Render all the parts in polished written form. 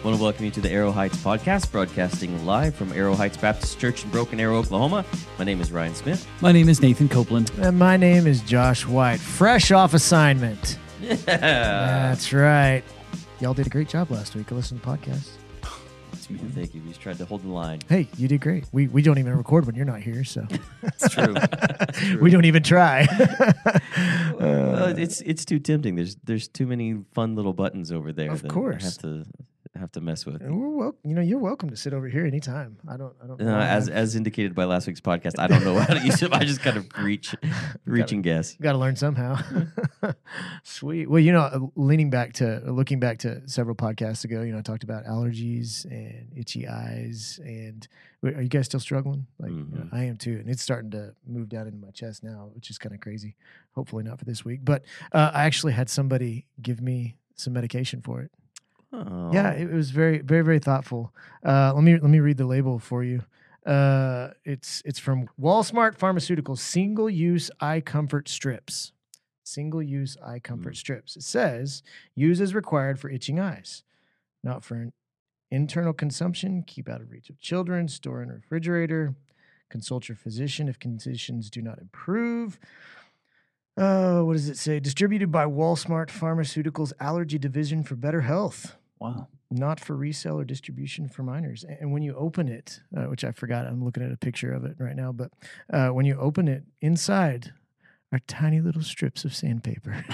want to welcome you to the Arrow Heights podcast, broadcasting live from Arrow Heights Baptist Church in Broken Arrow, Oklahoma. My name is Ryan Smith. My name is Nathan Copeland. And my name is Josh White, fresh off assignment. Yeah. That's right. Y'all did a great job last week. I listened to the podcast. Thank you. We just tried to hold the line. Hey, you did great. We don't even record when you're not here, so It's true. It's true. we don't even try. Well, it's too tempting. There's too many fun little buttons over there. Of that course. I have to mess with. And you're welcome to sit over here anytime. I don't know. As indicated by last week's podcast, I don't know how to use it. I just kind of reach and guess. Got to learn somehow. Sweet. Well, looking back to several podcasts ago, I talked about allergies and itchy eyes. And are you guys still struggling? I am too. And it's starting to move down into my chest now, which is kind of crazy. Hopefully not for this week. But I actually had somebody give me some medication for it. Oh. Yeah, it was very, very, very thoughtful. Let me read the label for you. It's from Walmart Pharmaceuticals, single-use eye comfort strips. Single-use eye comfort strips. It says, use as required for itching eyes, not for internal consumption. Keep out of reach of children. Store in a refrigerator. Consult your physician if conditions do not improve. What does it say? Distributed by Walmart Pharmaceuticals Allergy Division for better health. Wow. Not for resale or distribution for minors. And when you open it, which I forgot, I'm looking at a picture of it right now, but when you open it, inside are tiny little strips of sandpaper.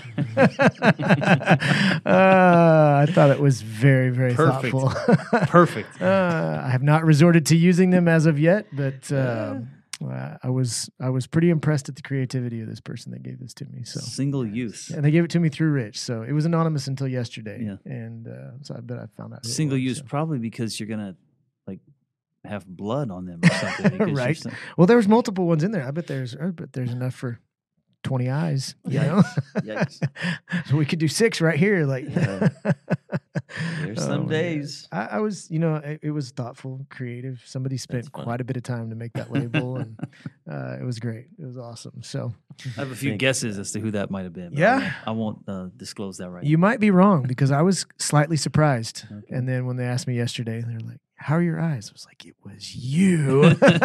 I thought it was very, very Perfect. thoughtful. Perfect. I have not resorted to using them as of yet, but I was pretty impressed at the creativity of this person that gave this to me. So Single use. and they gave it to me through Rich, so it was anonymous until yesterday. Yeah. And so I bet I found out. who it Single was, use so. probably because you're going to have blood on them or something. because Right. you're Well, there was multiple ones in there. I bet there's enough for 20 eyes. You know? Yikes. So we could do 6 right here. Like There's some days. I was, it was thoughtful, creative. Somebody spent That's fun. quite a bit of time to make that label, and it was great. It was awesome. So I have a few guesses as to who that might have been. but Yeah. I won't disclose that right you might be wrong because I was slightly surprised. Okay. And then when they asked me yesterday, they're like, "How are your eyes?" I was like, "It was you."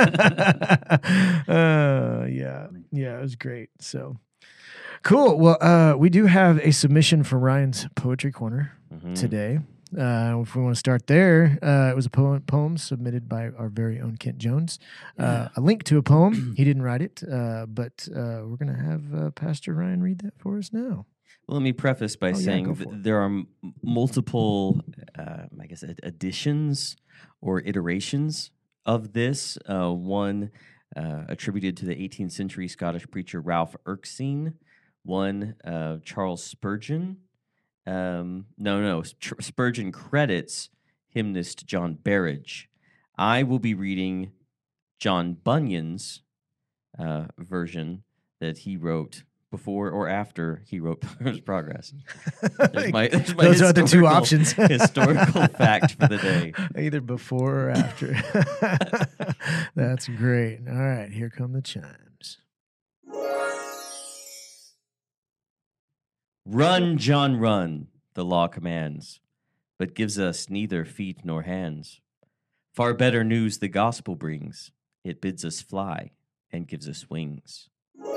Yeah, it was great. So cool. Well, we do have a submission from Ryan's Poetry Corner today. If we want to start there, it was a poem submitted by our very own Kent Jones. A link to a poem. He didn't write it, but we're going to have Pastor Ryan read that for us now. Well, let me preface by go saying for it. there are multiple, additions or iterations of this. One attributed to the 18th century Scottish preacher Ralph Erskine. One, Charles Spurgeon. Spurgeon credits hymnist John Berridge. I will be reading John Bunyan's version that he wrote before or after he wrote Pilgrim's Progress. There's my Those are the two options. Historical fact for the day. Either before or after. That's great. All right, here come the chimes. Run, John, run, the law commands, but gives us neither feet nor hands. Far better news the gospel brings. It bids us fly and gives us wings.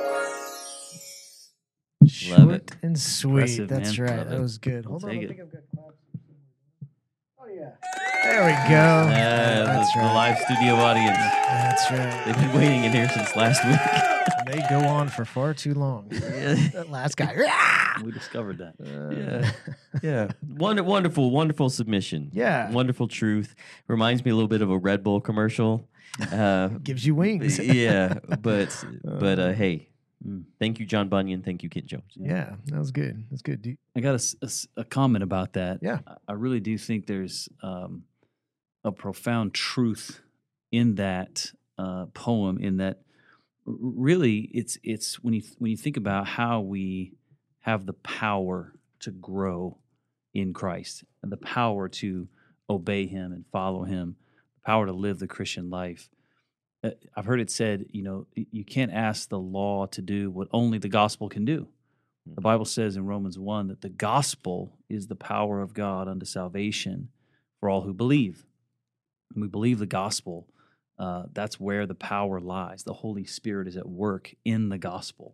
Short it. and sweet. Impressive, That's man. right. Love That it. was good. I'll Hold on. take I it. think I've got claps. Oh, yeah. There we go. That's The right. live studio audience. That's right. They've been waiting in here since last week. They go on for far too long. That last guy. We discovered that. Yeah. Wonderful submission. Yeah. Wonderful truth. Reminds me a little bit of a Red Bull commercial. Gives you wings. Yeah, but hey, thank you, John Bunyan. Thank you, Kent Jones. Yeah, that was good. That's good. I got a comment about that. Yeah. I really do think there's a profound truth in that poem. In that, really, it's when you think about how we have the power to grow in Christ and the power to obey Him and follow Him, the power to live the Christian life. I've heard it said, you can't ask the law to do what only the gospel can do. The Bible says in Romans 1 that the gospel is the power of God unto salvation for all who believe. When we believe the gospel, that's where the power lies. The Holy Spirit is at work in the gospel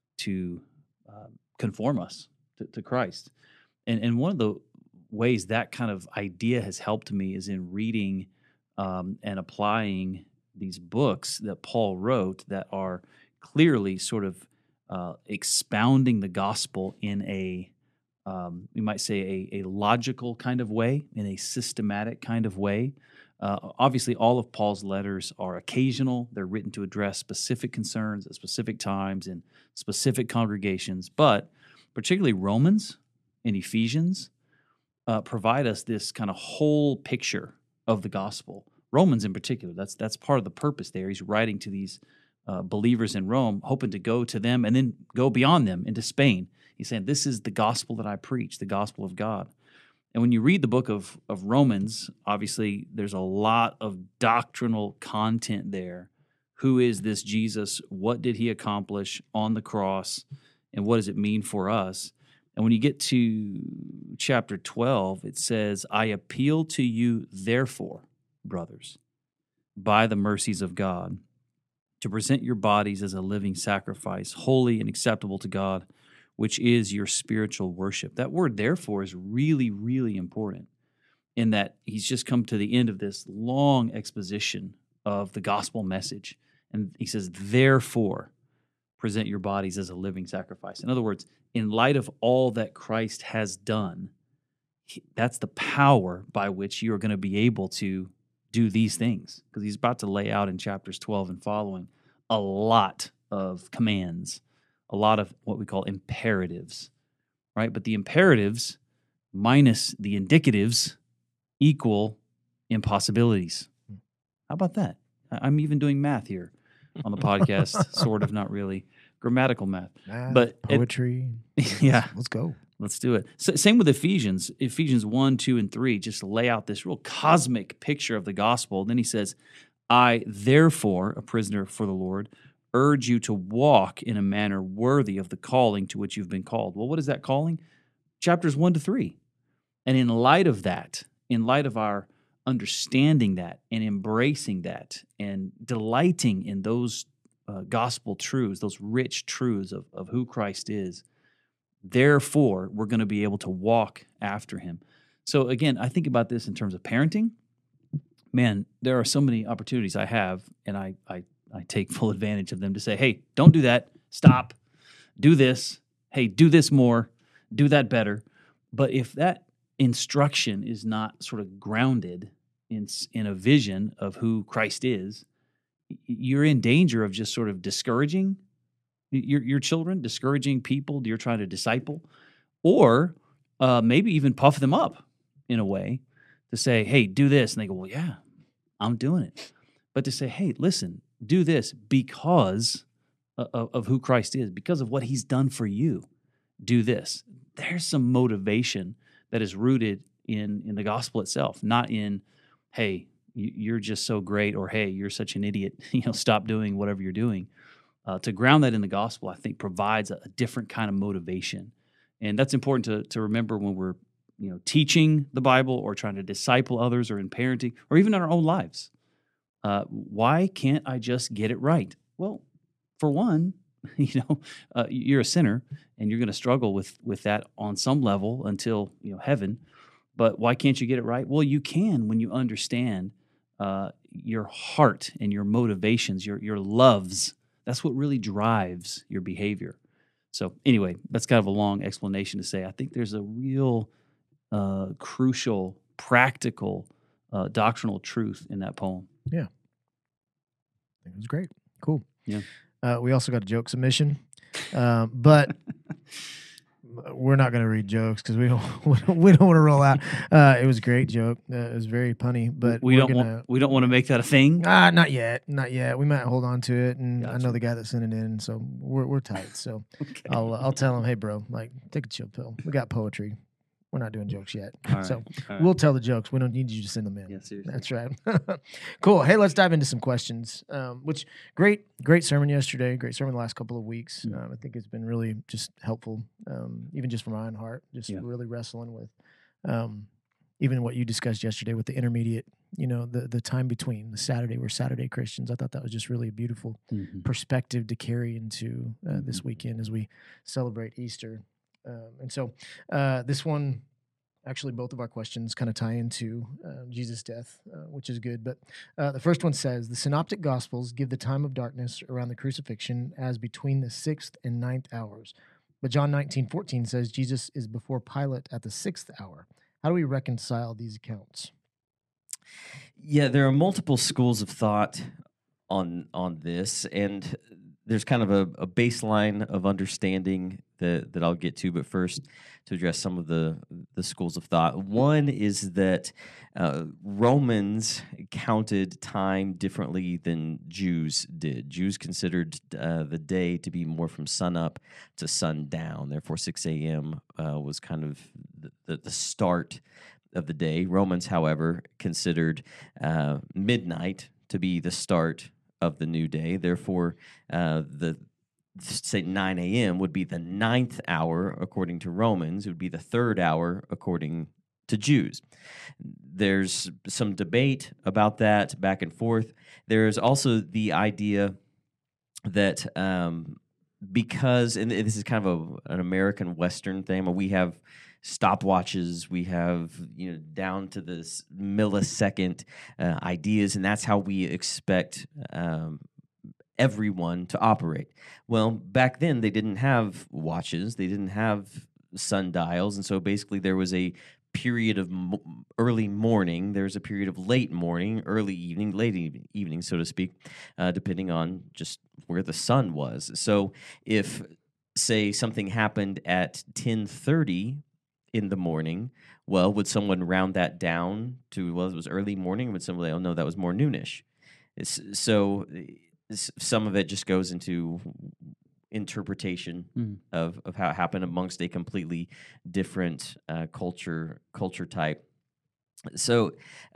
to conform us to Christ. And one of the ways that kind of idea has helped me is in reading and applying these books that Paul wrote that are clearly sort of expounding the gospel in a, we might say, a logical kind of way, in a systematic kind of way. Obviously, all of Paul's letters are occasional. They're written to address specific concerns at specific times in specific congregations. But particularly Romans and Ephesians provide us this kind of whole picture of the gospel. Romans in particular, that's part of the purpose there. He's writing to these believers in Rome, hoping to go to them and then go beyond them into Spain. He's saying, this is the gospel that I preach, the gospel of God. And when you read the book of Romans, obviously there's a lot of doctrinal content there. Who is this Jesus? What did he accomplish on the cross? And what does it mean for us? And when you get to chapter 12, it says, I appeal to you, therefore, brothers, by the mercies of God, to present your bodies as a living sacrifice, holy and acceptable to God, which is your spiritual worship. That word, therefore, is really, really important in that he's just come to the end of this long exposition of the gospel message. And he says, therefore, present your bodies as a living sacrifice. In other words, in light of all that Christ has done, that's the power by which you are going to be able to do these things. Because he's about to lay out in chapters 12 and following a lot of commands, a lot of what we call imperatives, right? But the imperatives minus the indicatives equal impossibilities. How about that? I'm even doing math here on the podcast, sort of, not really. Grammatical math. But poetry. Yeah. Let's go. Let's do it. So, same with Ephesians. Ephesians 1, 2, and 3 just lay out this real cosmic picture of the gospel. Then he says, I, therefore, a prisoner for the Lord, urge you to walk in a manner worthy of the calling to which you've been called. Well, what is that calling? Chapters 1 to 3. And in light of that, in light of our understanding that and embracing that and delighting in those gospel truths, those rich truths of who Christ is, therefore, we're going to be able to walk after him. So again, I think about this in terms of parenting. Man, there are so many opportunities I have, and I take full advantage of them to say, hey, don't do that. Stop. Do this. Hey, do this more. Do that better. But if that instruction is not sort of grounded in a vision of who Christ is, you're in danger of just sort of discouraging your children, discouraging people you're trying to disciple, or maybe even puff them up in a way to say, hey, do this. And they go, well, yeah, I'm doing it. But to say, hey, listen, do this because of who Christ is, because of what he's done for you. Do this. There's some motivation that is rooted in the gospel itself, not in, hey, you're just so great, or hey, you're such an idiot, stop doing whatever you're doing. To ground that in the gospel, I think, provides a different kind of motivation. And that's important to remember when we're teaching the Bible or trying to disciple others or in parenting or even in our own lives. Why can't I just get it right? Well, for one, you're a sinner and you're going to struggle with that on some level until heaven. But why can't you get it right? Well, you can when you understand your heart and your motivations, your loves. That's what really drives your behavior. So anyway, that's kind of a long explanation to say I think there's a real crucial, practical, doctrinal truth in that poem. Yeah. I think it was great. Cool. Yeah. We also got a joke submission, but we're not going to read jokes because we don't want to roll out. It was a great joke. It was very punny, but we don't want to make that a thing. Not yet. We might hold on to it, and Gotcha. I know the guy that sent it in, so we're tight. So Okay. I'll tell him, hey, bro, take a chill pill. We got poetry. We're not doing jokes yet. All right. So All right. we'll tell the jokes. We don't need you to send them in. Yeah, seriously. That's right. Cool. Hey, let's dive into some questions. Which great sermon yesterday. Great sermon the last couple of weeks. I think it's been really just helpful, even just for my own heart. Just really wrestling with, even what you discussed yesterday with the intermediate, the time between the Saturday, we're Saturday Christians. I thought that was just really a beautiful perspective to carry into this weekend as we celebrate Easter. And so this one, actually, both of our questions kind of tie into Jesus' death, which is good. But the first one says, the Synoptic Gospels give the time of darkness around the crucifixion as between the 6th and 9th hours. But John 19:14 says Jesus is before Pilate at the 6th hour. How do we reconcile these accounts? Yeah, there are multiple schools of thought on this, and there's kind of a baseline of understanding that I'll get to, but first to address some of the schools of thought. One is that Romans counted time differently than Jews did. Jews considered the day to be more from sunup to sundown. Therefore, 6 a.m. Was kind of the start of the day. Romans, however, considered midnight to be the start of the new day. Therefore, say 9 a.m. would be the 9th hour according to Romans. It would be the 3rd hour according to Jews. There's some debate about that back and forth. There's also the idea that because, and this is kind of an American Western thing, but we have stopwatches, we have down to this millisecond ideas, and that's how we expect everyone to operate. Well, back then they didn't have watches, they didn't have sundials, and so basically there was a period of early morning, there's a period of late morning, early evening, late evening, so to speak, depending on just where the sun was. So if, say, something happened at 10:30 in the morning, well, would someone round that down to, well, it was early morning? Would somebody, oh no, that was more noonish? So some of it just goes into interpretation of how it happened amongst a completely different culture type. So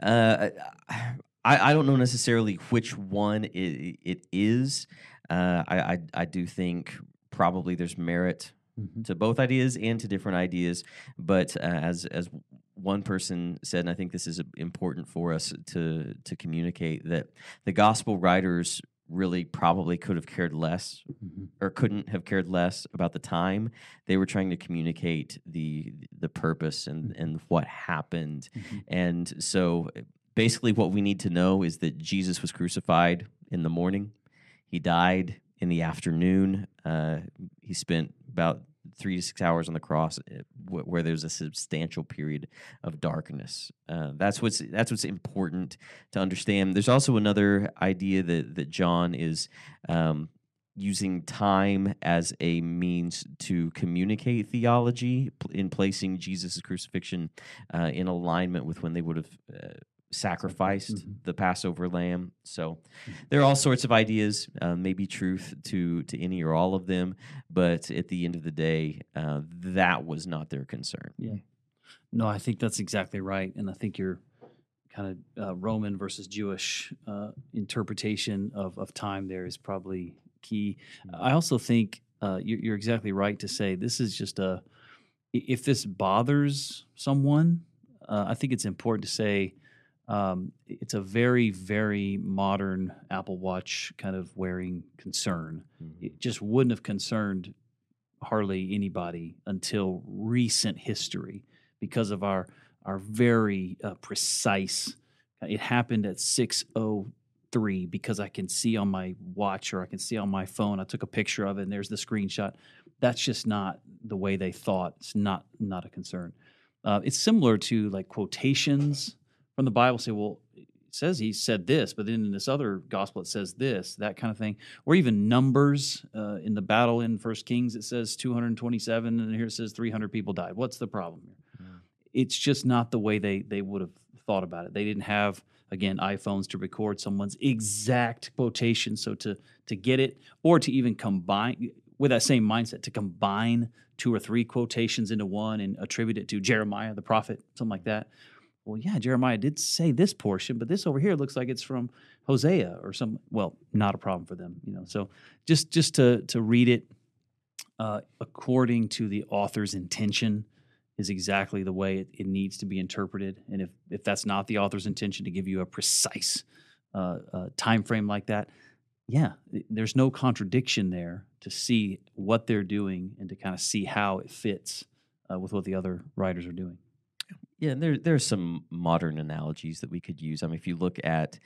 I don't know necessarily which one it is. I do think probably there's merit to both ideas and to different ideas. But as one person said, and I think this is important for us to communicate, that the gospel writers really probably could have cared less or couldn't have cared less about the time. They were trying to communicate the purpose and what happened. And so basically what we need to know is that Jesus was crucified in the morning. He died in the afternoon. He spent about 3 to 6 hours on the cross, where there's a substantial period of darkness. That's what's important to understand. There's also another idea that John is using time as a means to communicate theology in placing Jesus' crucifixion in alignment with when they would have sacrificed the Passover lamb. So there are all sorts of ideas, maybe truth to any or all of them, but at the end of the day, that was not their concern. Yeah. No, I think that's exactly right. And I think your kind of Roman versus Jewish interpretation of time there is probably key. I also think you're exactly right to say this is just if this bothers someone, I think it's important to say, it's a very, very modern Apple Watch kind of wearing concern. It just wouldn't have concerned hardly anybody until recent history because of our very precise. It happened at 6:03 because I can see on my watch or I can see on my phone. I took a picture of it and there's the screenshot. That's just not the way they thought. It's not a concern. It's similar to like quotations from the Bible. Say, well, it says he said this, but then in this other gospel it says this, that kind of thing. Or even numbers in the battle in 1 Kings, it says 227, and here it says 300 people died. What's the problem here? It's just not the way they would have thought about it. They didn't have, again, iPhones to record someone's exact quotation. So to get it, or to even combine, with that same mindset, to combine 2 or 3 quotations into one and attribute it to Jeremiah, the prophet, something like that. Well, yeah, Jeremiah did say this portion, but this over here looks like it's from Hosea or some. Well, not a problem for them, So just to read it according to the author's intention is exactly the way it needs to be interpreted. And if that's not the author's intention to give you a precise time frame like that, there's no contradiction there to see what they're doing and to kind of see how it fits with what the other writers are doing. Yeah, and there's some modern analogies that we could use. I mean, if you look at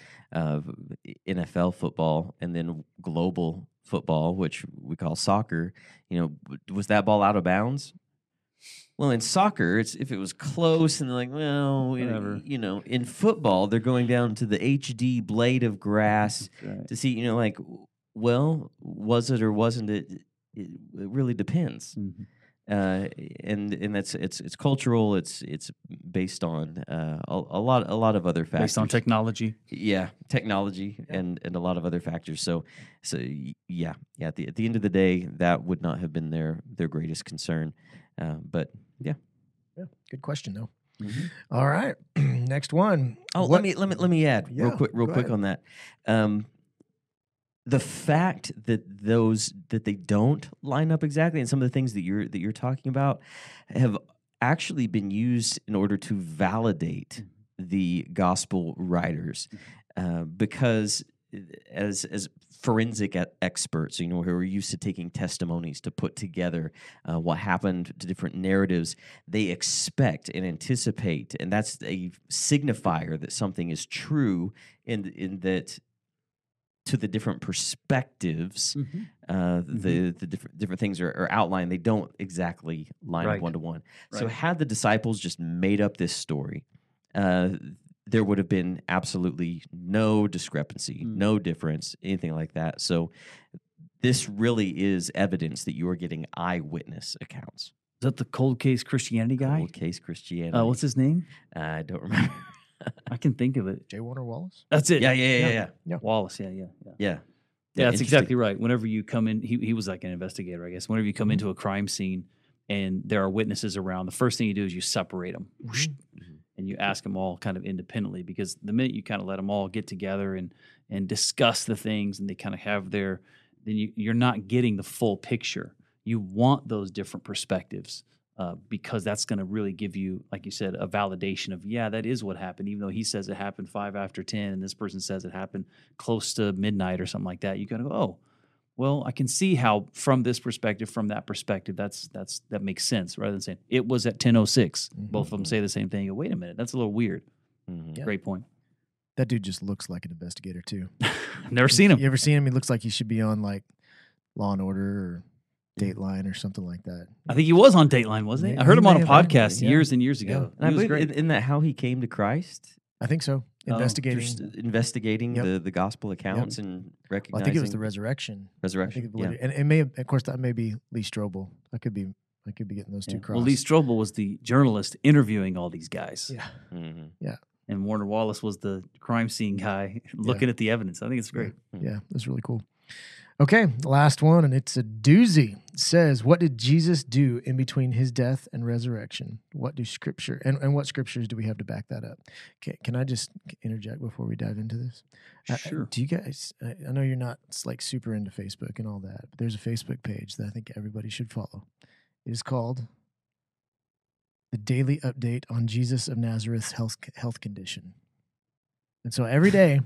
NFL football and then global football, which we call soccer, was that ball out of bounds? Well, in soccer, if it was close and they're like, well, Whatever. In football, they're going down to the HD blade of grass Right. to see, well, was it or wasn't it? It really depends. Mhm. And that's it's cultural. It's based on a lot of other factors. Based on technology. Yeah, technology and a lot of other factors. So yeah. At the end of the day, that would not have been their greatest concern. But yeah. Yeah, good question though. Mm-hmm. All right, next one. Oh, What- let me add Yeah, real quick go ahead. on that. The fact that they don't line up exactly, and some of the things that you're talking about have actually been used in order to validate the gospel writers, because as forensic experts, who are used to taking testimonies to put together what happened to different narratives, they expect and anticipate, and that's a signifier that something is true in that. To the different perspectives, the different things are outlined. They don't exactly line up Right. one to one. So Right. had the disciples just made up this story, there would have been absolutely no discrepancy, no difference, anything like that. So this really is evidence that you are getting eyewitness accounts. Is that the Cold Case Christianity guy? Cold Case Christianity. What's his name? I don't remember. I can think of it. J. Warner Wallace. That's it. Yeah. Wallace. Yeah. Yeah, That's interesting. exactly right. Whenever you come in, he was like an investigator, I guess. Whenever you come into a crime scene and there are witnesses around, the first thing you do is you separate them and you ask them all kind of independently, because the minute you kind of let them all get together and discuss the things and they kind of have then you're not getting the full picture. You want those different perspectives. Because that's going to really give you, like you said, a validation of, that is what happened. Even though he says it happened 5 after 10 and this person says it happened close to midnight or something like that, you got to go, oh, well, I can see how from this perspective, from that perspective, that makes sense, rather than saying it was at 10:06. Both of them say the same thing. You go, wait a minute, that's a little weird. Mhm. Great point. That dude just looks like an investigator too. I've never seen him. You ever seen him? He looks like he should be on like Law and Order or Dateline or something like that. I think he was on Dateline, wasn't he? Yeah, I heard him he on a may have been, podcast yeah. years and years ago. And I He was believe great. isn't that how he came to Christ? I think so. Oh, Investigating. Just investigating Yep. the gospel accounts and Well, recognizing. I think it was the resurrection. I resurrection. think Yeah. and it may have, of course, that may be Lee Strobel. I could be getting those two Yeah. crossed. Well, Lee Strobel was the journalist interviewing all these guys. Yeah. Mhm. And Warner Wallace was the crime scene guy looking at the evidence. I think it's great. Yeah, it was really cool. Okay, last one, and it's a doozy. It says, what did Jesus do in between his death and resurrection? What do scripture, and what scriptures do we have to back that up? Okay, can I just interject before we dive into this? Sure. Do you guys, I know you're not like super into Facebook and all that, but there's a Facebook page that I think everybody should follow. It is called The Daily Update on Jesus of Nazareth's health condition. And so every day,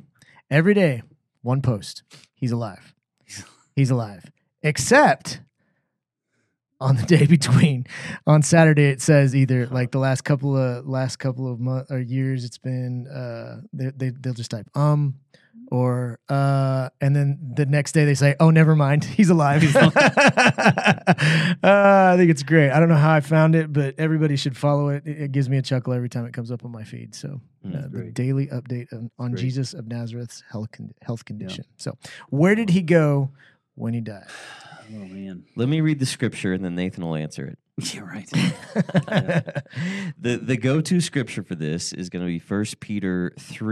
one post, he's alive. He's alive. Except on the day between, on Saturday, it says either like the last couple of months or years, it's been they'll just type or and then the next day they say, oh, never mind, he's alive. I think it's great. I don't know how I found it, but everybody should follow it. It gives me a chuckle every time it comes up on my feed. So the Great. daily update on Great. Jesus of Nazareth's health condition. So where did he go when he died? Oh, man. Let me read the scripture and then Nathan will answer it. Yeah, right. The go-to scripture for this is going to be 1 Peter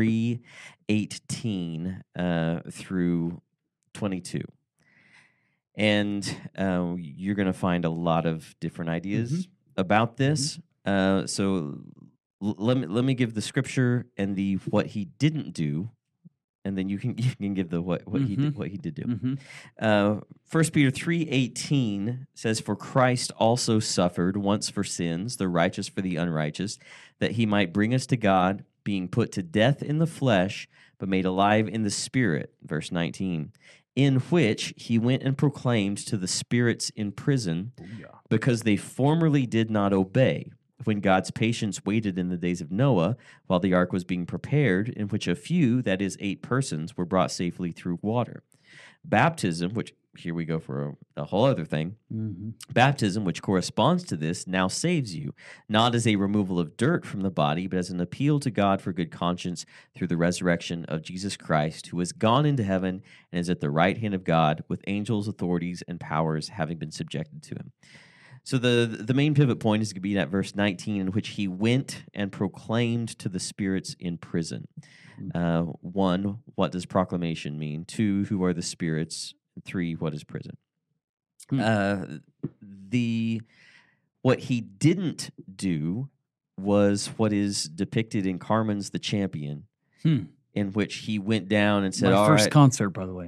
3:18 through 22. And you're going to find a lot of different ideas about this. So let me give the scripture and the what he didn't do and then you can give the what he did do. Mm-hmm. 1 Peter 3:18 says, "For Christ also suffered once for sins, the righteous for the unrighteous, that he might bring us to God, being put to death in the flesh, but made alive in the spirit." Verse 19, "In which he went and proclaimed to the spirits in prison, because they formerly did not obey, when God's patience waited in the days of Noah, while the ark was being prepared, in which a few, that is 8 persons, were brought safely through water. Baptism," which here we go for a whole other thing. Mm-hmm. "Baptism, which corresponds to this, now saves you, not as a removal of dirt from the body, but as an appeal to God for good conscience through the resurrection of Jesus Christ, who has gone into heaven and is at the right hand of God, with angels, authorities, and powers having been subjected to him." So the main pivot point is going to be that verse 19, in which he went and proclaimed to the spirits in prison. 1, what does proclamation mean? 2, who are the spirits? 3, what is prison? What he didn't do was what is depicted in Carmen's The Champion, in which he went down and said, My "All first right." concert, by the way.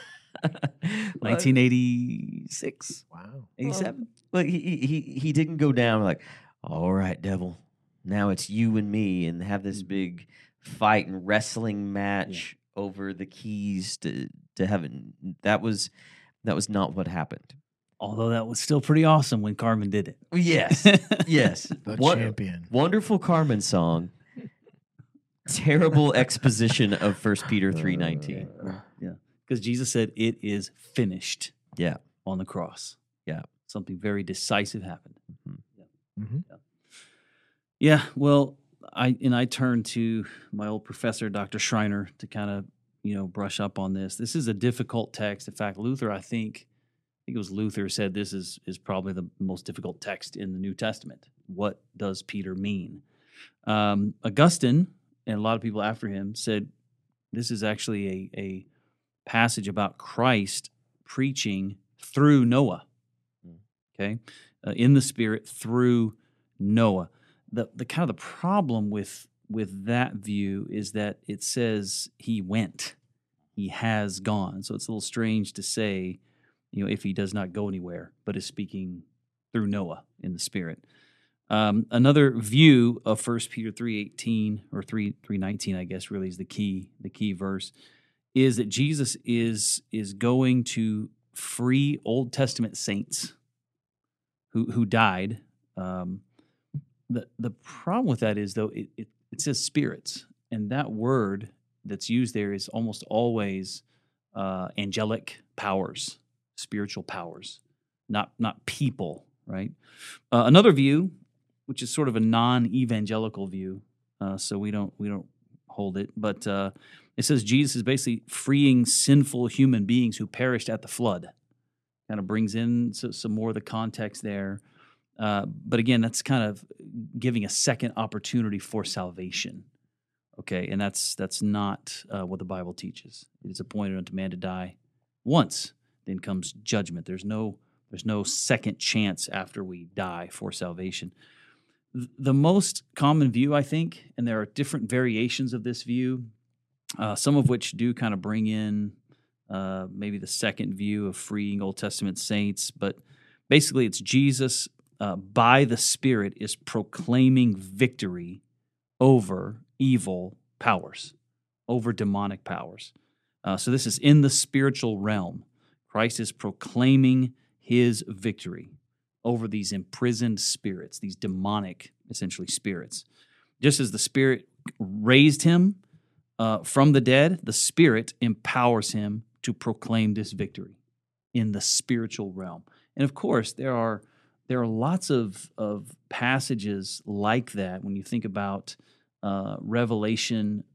1986. Wow. 87. Well, he didn't go down like, "All right, devil, now it's you and me," and have this big fight and wrestling match over the keys to heaven. That was not what happened. Although that was still pretty awesome when Carmen did it. Yes, yes. The What- champion. Wonderful Carmen song. Terrible exposition of 1 Peter 3:19. Yeah. Because Jesus said, "It is finished." Yeah. On the cross. Yeah. Something very decisive happened. Mm-hmm. Yeah. Well, I turned to my old professor, Dr. Schreiner, to kind of, brush up on this. This is a difficult text. In fact, Luther, I think it was Luther said this is probably the most difficult text in the New Testament. What does Peter mean? Augustine and a lot of people after him said this is actually a passage about Christ preaching through Noah. Okay, in the Spirit through Noah. The kind of the problem with that view is that it says he went, he has gone. So it's a little strange to say, if he does not go anywhere, but is speaking through Noah in the Spirit. Another view of 1 Peter 3:18 or 3:19, I guess, really is the key verse, is that Jesus is going to free Old Testament saints who died. The problem with that is, though, it says spirits, and that word that's used there is almost always angelic powers, spiritual powers, not people, right? Another view, which is sort of a non-evangelical view, so we don't hold it, but it says Jesus is basically freeing sinful human beings who perished at the flood. Kind of brings in some more of the context there. But again, that's kind of giving a second opportunity for salvation. Okay, and that's not what the Bible teaches. It is appointed unto man to die once, then comes judgment. There's no second chance after we die for salvation. The most common view, I think, and there are different variations of this view, some of which do kind of bring in maybe the second view of freeing Old Testament saints, but basically it's Jesus by the Spirit is proclaiming victory over evil powers, over demonic powers. So this is in the spiritual realm. Christ is proclaiming his victory over these imprisoned spirits, these demonic, essentially, spirits. Just as the Spirit raised him from the dead, the Spirit empowers him to proclaim this victory in the spiritual realm. And of course, there are lots of passages like that when you think about Revelation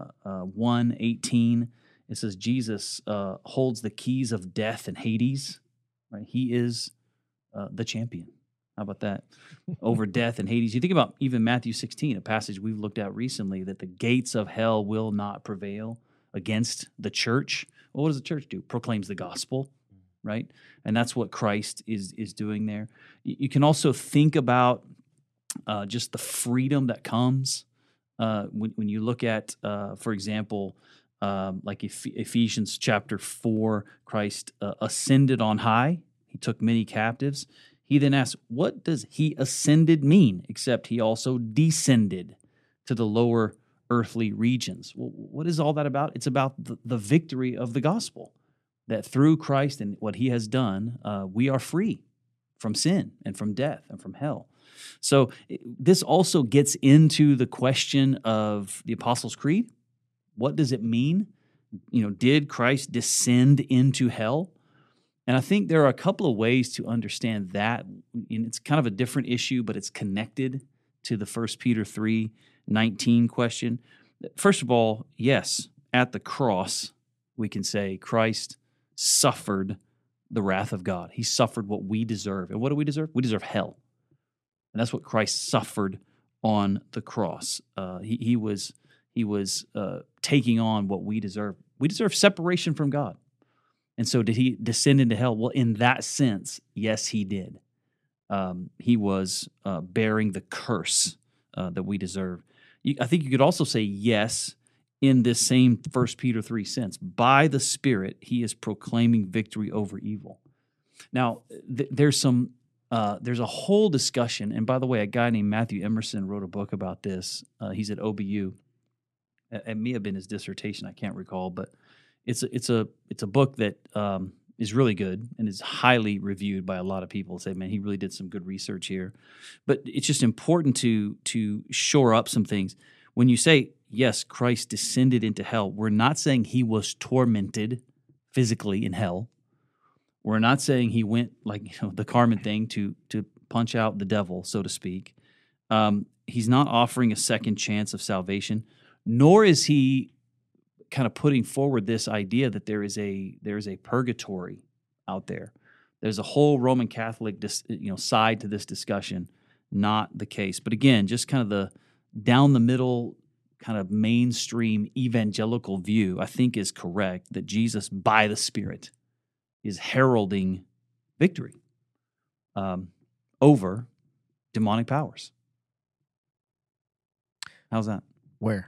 1:18. It says Jesus holds the keys of death and Hades. Right? He is the champion. How about that? Over death and Hades. You think about even Matthew 16, a passage we've looked at recently, that the gates of hell will not prevail against the church. Well, what does the church do? Proclaims the gospel, right? And that's what Christ is doing there. You can also think about just the freedom that comes when you look at, for example, like Ephesians chapter 4, Christ ascended on high. He took many captives. He then asks, what does he ascended mean, except he also descended to the lower earthly regions? Well, what is all that about? It's about the victory of the gospel, that through Christ and what he has done, we are free from sin and from death and from hell. So this also gets into the question of the Apostles' Creed. What does it mean? Did Christ descend into hell? And I think there are a couple of ways to understand that. And it's kind of a different issue, but it's connected to the 1 Peter 3:19 question. First of all, yes, at the cross, we can say Christ suffered the wrath of God. He suffered what we deserve. And what do we deserve? We deserve hell. And that's what Christ suffered on the cross. He was taking on what we deserve. We deserve separation from God. And so did he descend into hell? Well, in that sense, yes, he did. He was bearing the curse that we deserve. I think you could also say yes in this same 1 Peter 3 sense. By the Spirit, he is proclaiming victory over evil. Now, there's a whole discussion, and by the way, a guy named Matthew Emerson wrote a book about this. He's at OBU. It may have been his dissertation, I can't recall, but it's a book that is really good and is highly reviewed by a lot of people. Say, man, he really did some good research here. But it's just important to shore up some things. When you say, yes, Christ descended into hell, we're not saying he was tormented physically in hell. We're not saying he went, like the Carmen thing, to punch out the devil, so to speak. He's not offering a second chance of salvation, nor is he kind of putting forward this idea that there is a purgatory out there. There's a whole Roman Catholic side to this discussion. Not the case. But again, just kind of the down the middle, kind of mainstream evangelical view, I think is correct, that Jesus, by the Spirit, is heralding victory over demonic powers. How's that? Where?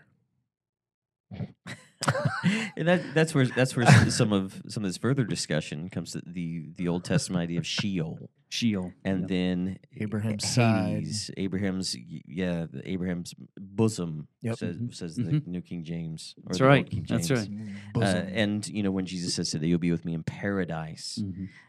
And that's where some of this further discussion comes to the Old Testament idea of Sheol, and Yep. then Abraham's Hades, Abraham's bosom. Yep. Says the New King James. Or That's the Old right. King That's James. right. Bosom. And when Jesus says today you'll be with me in paradise,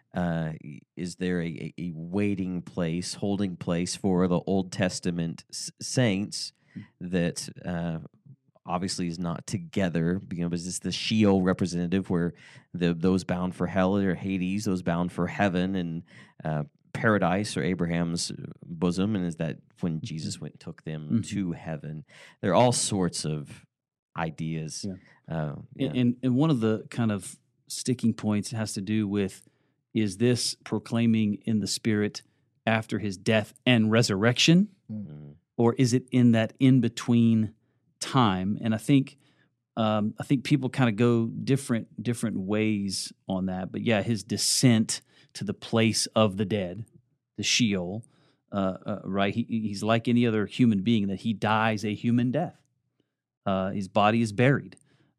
is there a waiting place, holding place for the Old Testament saints that obviously is not together, but is this the Sheol representative where those bound for hell or Hades, those bound for heaven, and paradise or Abraham's bosom, and is that when Jesus went and took them to heaven? There are all sorts of ideas. Yeah. And one of the kind of sticking points has to do with, is this proclaiming in the Spirit after his death and resurrection, or is it in that in-between time? And I think people kind of go different ways on that. But yeah, his descent to the place of the dead, the Sheol, right? He's like any other human being, that he dies a human death. His body is buried.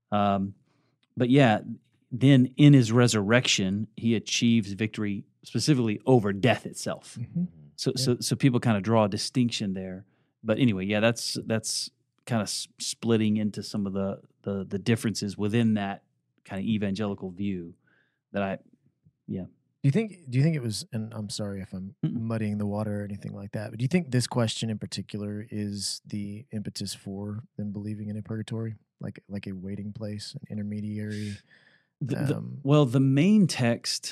But yeah, then in his resurrection, he achieves victory specifically over death itself. So people kind of draw a distinction there. But anyway, yeah, that's kind of splitting into some of the differences within that kind of evangelical view that Do you think it was, and I'm sorry if I'm muddying the water or anything like that, but do you think this question in particular is the impetus for them believing in a purgatory, like a waiting place, an intermediary? The main text,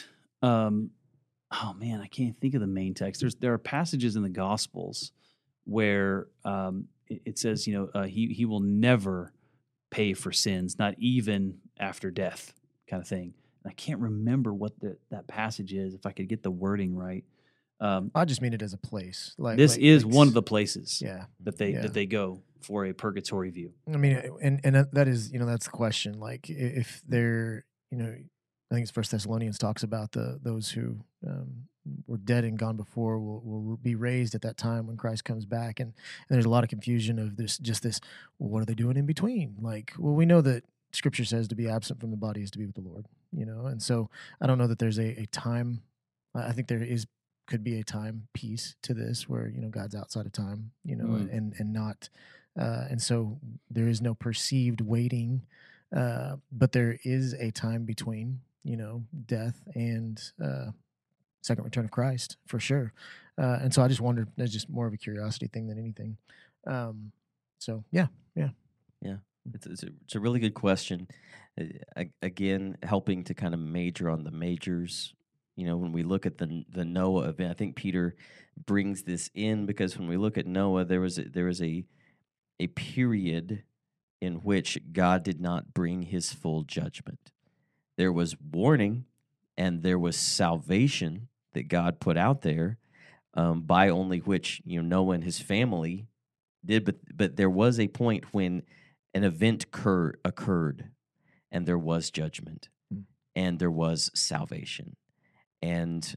oh man, I can't think of the main text. There are passages in the Gospels where it says, he will never pay for sins, not even after death, kind of thing. And I can't remember what that passage is. If I could get the wording right, I just mean it as a place. This is one of the places that they go for a purgatory view. I mean, and that is, that's the question. Like, if they're, I think it's 1 Thessalonians talks about those who were dead and gone before will be raised at that time when Christ comes back, and there's a lot of confusion of this. Well, what are they doing in between? Like, well, we know that Scripture says to be absent from the body is to be with the Lord, and so I don't know that there's a time. I think could be a time piece to this where God's outside of time, and not, and so there is no perceived waiting, but there is a time between death and second return of Christ for sure, and so I just wondered. It's just more of a curiosity thing than anything. So yeah. It's a really good question. Again, helping to kind of major on the majors. When we look at the Noah event, I think Peter brings this in because when we look at Noah, there was a period in which God did not bring his full judgment. There was warning and there was salvation that God put out there, by only which Noah and his family did. But there was a point when an event occurred, and there was judgment, and there was salvation. And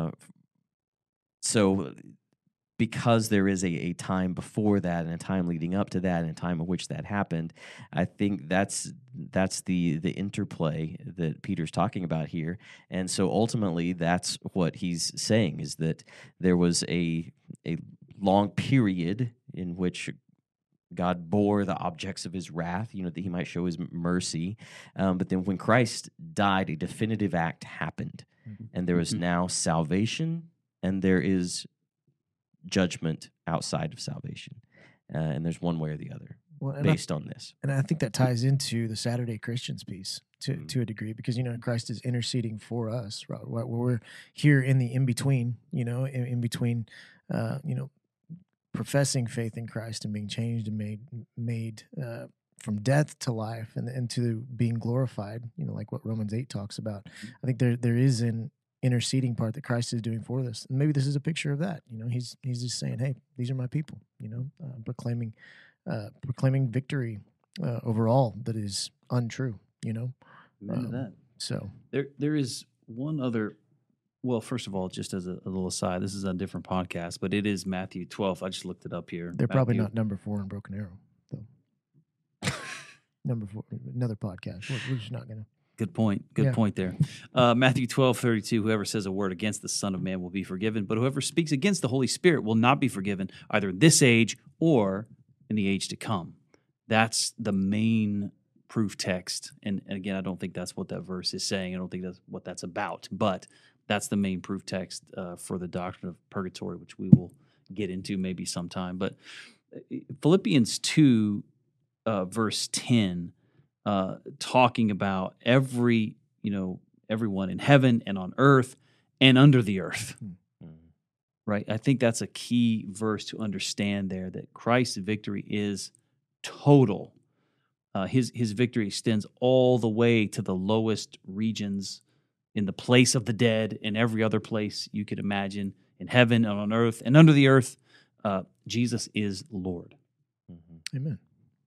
so because there is a time before that and a time leading up to that and a time in which that happened, I think that's the interplay that Peter's talking about here. And so ultimately that's what he's saying, is that there was a long period in which God bore the objects of his wrath, that he might show his mercy. But then when Christ died, a definitive act happened. And there is now salvation, and there is judgment outside of salvation. And there's one way or the other based on this. And I think that ties into the Saturday Christians piece to a degree, because, Christ is interceding for us. Right? We're here in the in-between, in between, professing faith in Christ and being changed and made from death to life and to being glorified, like what Romans 8 talks about. I think there is an interceding part that Christ is doing for this. And maybe this is a picture of that. He's just saying, hey, these are my people, proclaiming victory over all that is untrue, that. So there is one other. Well, first of all, just as a little aside, this is a different podcast, but it is Matthew 12. I just looked it up here. They're probably not number 4 in Broken Arrow, though. Number 4, another podcast. We're just not going to. Good point. Good point there. Matthew 12:32, whoever says a word against the Son of Man will be forgiven, but whoever speaks against the Holy Spirit will not be forgiven, either in this age or in the age to come. That's the main proof text. And again, I don't think that's what that verse is saying. I don't think that's what that's about, but that's the main proof text for the doctrine of purgatory, which we will get into maybe sometime. But Philippians 2, verse 10, talking about everyone in heaven and on earth and under the earth, right? I think that's a key verse to understand there, that Christ's victory is total. His victory extends all the way to the lowest regions, in the place of the dead, and every other place you could imagine, in heaven and on earth and under the earth. Jesus is Lord. Amen.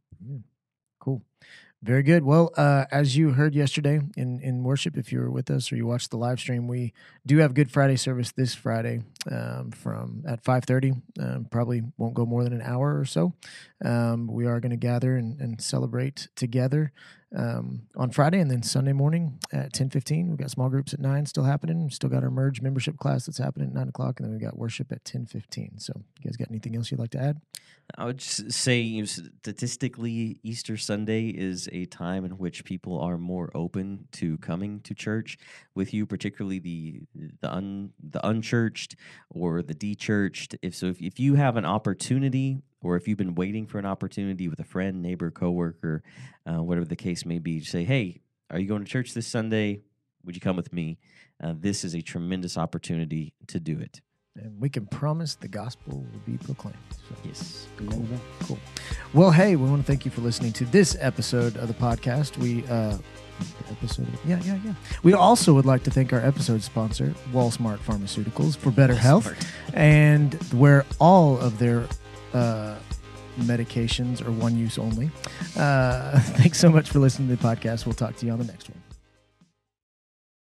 Cool. Very good. Well, as you heard yesterday in worship, if you were with us or you watched the live stream, we do have Good Friday service this Friday at 5:30. Probably won't go more than an hour or so. We are going to gather and celebrate together on Friday, and then Sunday morning at 10:15. We've got small groups at 9 still happening. We've still got our Merge membership class that's happening at 9 o'clock, and then we've got worship at 10:15. So you guys got anything else you'd like to add? I would just say, statistically, Easter Sunday is a time in which people are more open to coming to church with you, particularly the unchurched or the dechurched. If you have an opportunity, or if you've been waiting for an opportunity with a friend, neighbor, coworker, whatever the case may be, say, hey, are you going to church this Sunday? Would you come with me? This is a tremendous opportunity to do it. And we can promise the gospel will be proclaimed. So. Yes. Cool. Well, hey, we want to thank you for listening to this episode of the podcast. We also would like to thank our episode sponsor, Walmart Pharmaceuticals, for better health, and where all of their medications are one use only. Thanks so much for listening to the podcast. We'll talk to you on the next one.